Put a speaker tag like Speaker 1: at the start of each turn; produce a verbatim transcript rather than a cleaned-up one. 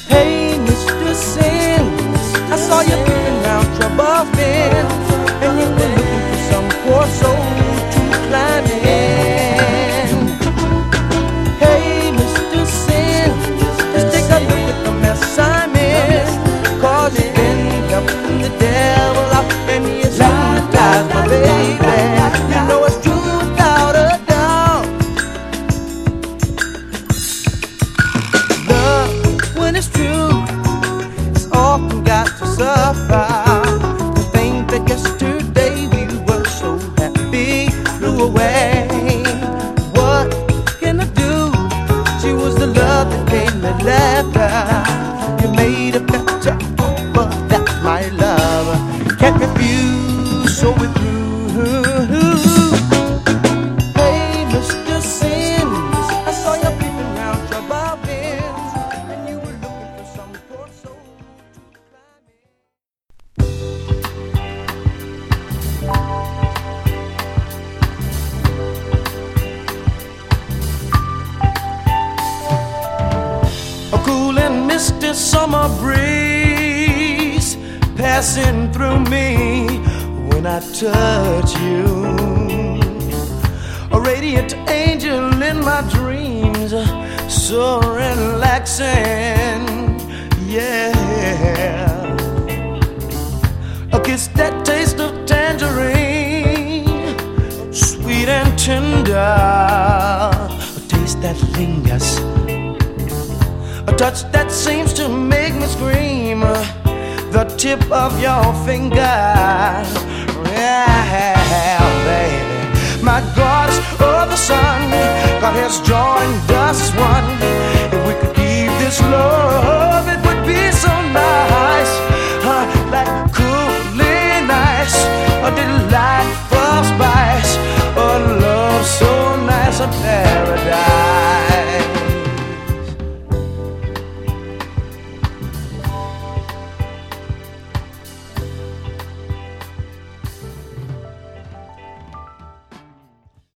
Speaker 1: Hey, Mister Sins, I saw you peeping round trouble bin, and you were looking for some poor soul to climb in. Hey, Mister Sins, just take a look at the mess I'm in, 'cause you've been helping the devil out, and he is hypnotized, my baby. You know it's true without a doubt. Love, when it's true, it's often got to suffer. To think that yesterday we were so happy flew away. What can I do? She was the love that gave me laughter. You made it better, but that's my love. Can't refuse, so we're through. Hey, Mister Sins, I saw you peeping round trouble bins, and you were looking for some poor soul to climb in. A cool and misty summer breeze passing through me when I touch you. A radiant angel in my dreams, so relaxing, yeah. A kiss that taste of tangerine, sweet and tender. A taste that lingers, a touch that seems to make me scream. The tip of your finger, yeah, baby. My goddess of the sun, God has joined us as one. If we could keep this love, it would be so nice, uh, like cooling ice, a delightful spice, a love so nice, a paradise.